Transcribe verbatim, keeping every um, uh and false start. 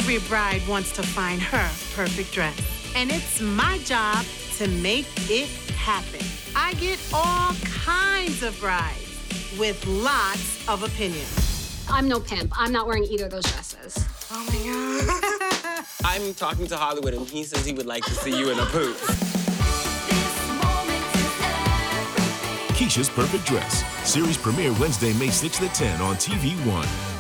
Every bride wants to find her perfect dress. And it's my job to make it happen. I get all kinds of brides with lots of opinions. I'm no pimp. I'm not wearing either of those dresses. Oh, my God. I'm talking to Hollywood, and he says he would like to see you in a poop. Keisha's Perfect Dress. Series premiere Wednesday, May sixth at ten on T V One.